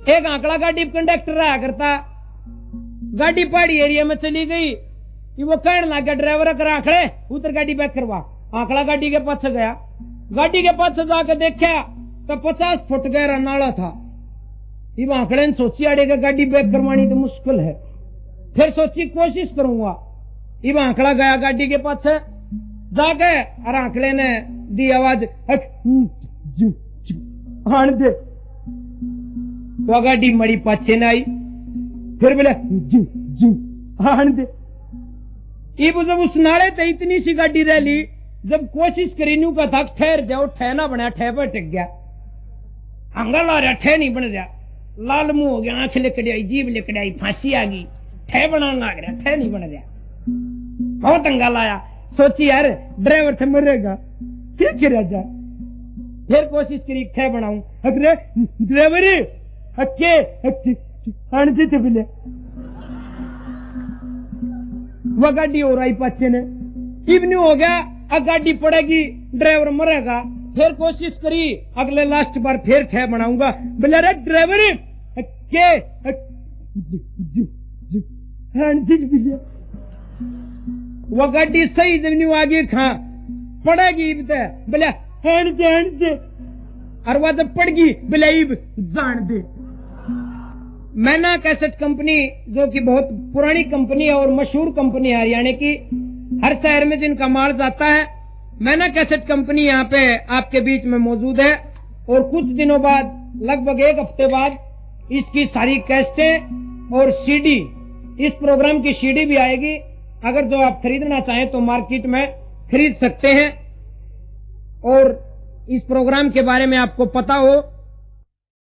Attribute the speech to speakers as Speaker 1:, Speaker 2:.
Speaker 1: एक आंकड़ा गाड़ी कंडक्टर रहा करता, गाड़ी पहाड़ी एरिया में चली गई, वो कहने लगा ड्राइवर कर आंकड़े उतर गाड़ी बैक करवा। आंकड़ा गाड़ी के पास गया, गाड़ी के पास जाकर देखा तो 50 फुट गहरा नाला था। ये आंकड़े ने सोची अड़े का गाड़ी बैक करवानी तो मुश्किल है, फिर सोची कोशिश करूंगा। ये आंकड़ा गया गाड़ी के पास जाके और आंकड़े ने दी आवाज हाण दे, तो गाड़ी मड़ी पाछे न आई, फिर बोले हाण दे। जब उस नाले ते इतनी सी गाड़ी रह ली, जब कोशिश करी नू का था ठहर जाओ, ठह ना बना, ठह पर टिक गया, अंगा ला रहा ठह नहीं बन रहा, लाल मुंह हो गया, आंख लिकड़ाई, जीभ लिकड़ाई, फांसी आ गई, ठह बनाने लग रहा, ठह नहीं बन रहा, बहुत अंगा लाया। सोची यार ड्राइवर थे मरेगा, क्या किया जाए, फिर कोशिश करी ठह बनाऊं, अरे ड्राइवर हक्के आने देते बिले, वह गाड़ी हो रही पाचे ने, इवनी हो गया, अब गाड़ी पड़ेगी, ड्राइवर मरेगा, फिर कोशिश करी अगले लास्ट बार फिर ठह बनाऊंगा, बोले अरे ड्राइवर के वह गाड़ी सही जमीन आगे खा पड़ेगी, बोले हैंड दे, और वह जब पड़ गई बोले जान दे। मैना कैसेट कंपनी जो कि बहुत पुरानी कंपनी है और मशहूर कंपनी है हरियाणा की, हर शहर में जिनका माल जाता है, मैना कैसेट कंपनी यहाँ पे आपके बीच में मौजूद है। और कुछ दिनों बाद, लगभग एक हफ्ते बाद, इसकी सारी कैसेटें और सीडी, इस प्रोग्राम की सीडी भी आएगी। अगर जो आप खरीदना चाहें तो मार्केट में खरीद सकते हैं। और इस प्रोग्राम के बारे में आपको पता हो